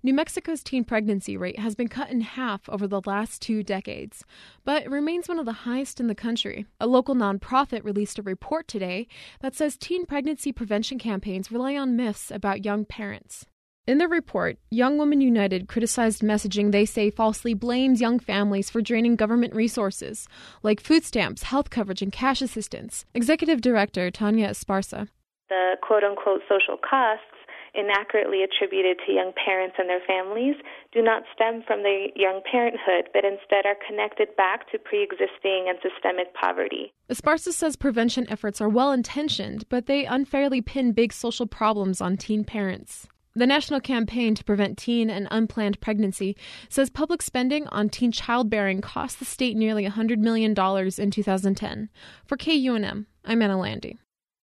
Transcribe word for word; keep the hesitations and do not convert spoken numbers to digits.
New Mexico's teen pregnancy rate has been cut in half over the last two decades, but it remains one of the highest in the country. A local nonprofit released a report today that says teen pregnancy prevention campaigns rely on myths about young parents. In the report, Young Women United criticized messaging they say falsely blames young families for draining government resources, like food stamps, health coverage, and cash assistance. Executive Director Tanya Esparza. The quote-unquote social costs inaccurately attributed to young parents and their families do not stem from the young parenthood, but instead are connected back to pre-existing and systemic poverty. Esparza says prevention efforts are well-intentioned, but they unfairly pin big social problems on teen parents. The National Campaign to Prevent Teen and Unplanned Pregnancy says public spending on teen childbearing cost the state nearly one hundred million dollars in two thousand ten. For K U N M, I'm Anna Landy.